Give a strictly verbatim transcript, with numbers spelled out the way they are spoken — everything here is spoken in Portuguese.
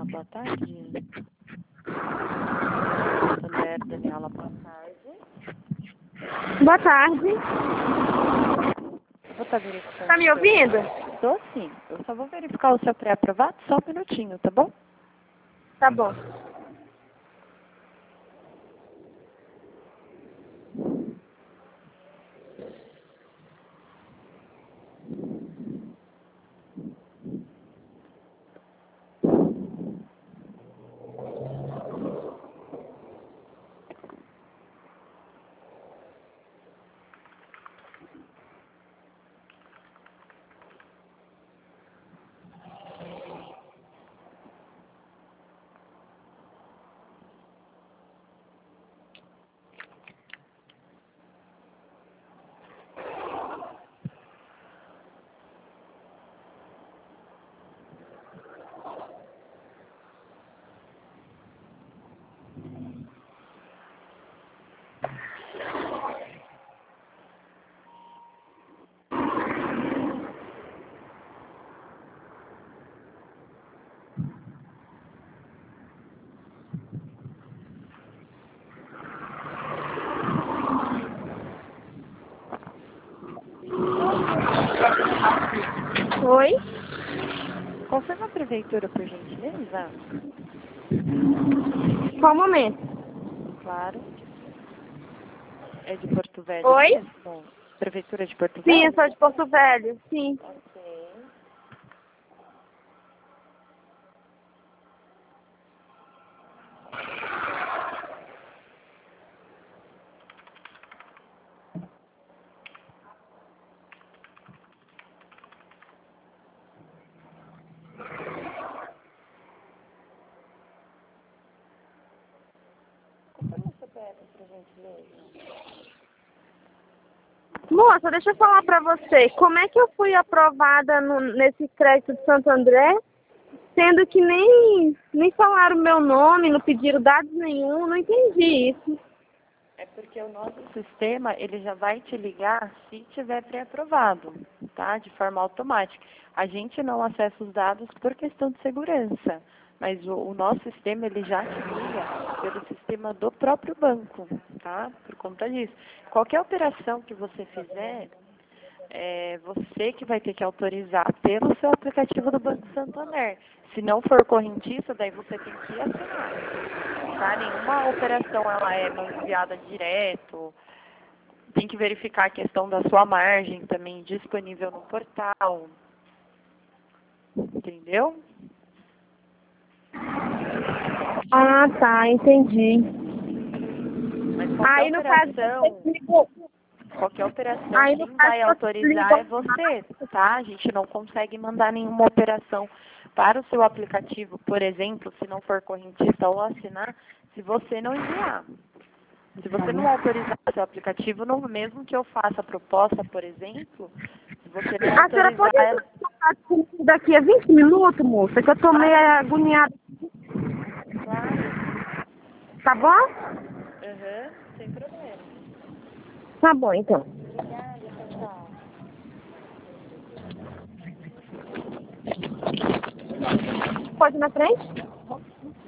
boa tarde. Santander, Daniela, boa tarde. Boa tarde. Vou estar verificando. Tá me ouvindo? Estou sim. Eu só vou verificar o seu pré-aprovado, só um minutinho, tá bom? Tá bom. Oi? Confirma a prefeitura, por gentileza? Qual momento? Claro. É de Porto Velho Oi? mesmo? Prefeitura de Porto Sim, Velho? eu sou de Porto Velho. Sim. Ok. Confirma o C P F, por gentileza. Moça, deixa eu falar pra você. Como é que eu fui aprovada no, nesse crédito de Santo André, sendo que nem, nem falaram meu nome, não pediram dados nenhum, não entendi isso. É porque o nosso sistema, ele já vai te ligar se tiver pré-aprovado, tá? De forma automática. A gente não acessa os dados por questão de segurança, mas o, o nosso sistema, ele já te liga pelo sistema do próprio banco, tá? Por conta disso. Qualquer operação que você fizer, é você que vai ter que autorizar pelo seu aplicativo do Banco Santander. Se não for correntista, daí você tem que assinar. Tá? Nenhuma operação ela é enviada direto. Tem que verificar a questão da sua margem também disponível no portal. Entendeu? Ah, tá, entendi. Mas qualquer Aí no caso operação, você ligou. qualquer operação Aí no quem caso vai você autorizar ligou. é você, tá? A gente não consegue mandar nenhuma operação para o seu aplicativo, por exemplo, se não for correntista ou assinar, se você não enviar. Se você não autorizar o seu aplicativo, no mesmo que eu faça a proposta, por exemplo, se você não A senhora autorizar pode entrar ela... em contato comigo daqui a vinte minutos, moça, que eu tô meio Claro, agoniada. claro. Tá bom? Aham, sem problema. Tá bom, então. Obrigada, tchau, tchau. Pode ir na frente?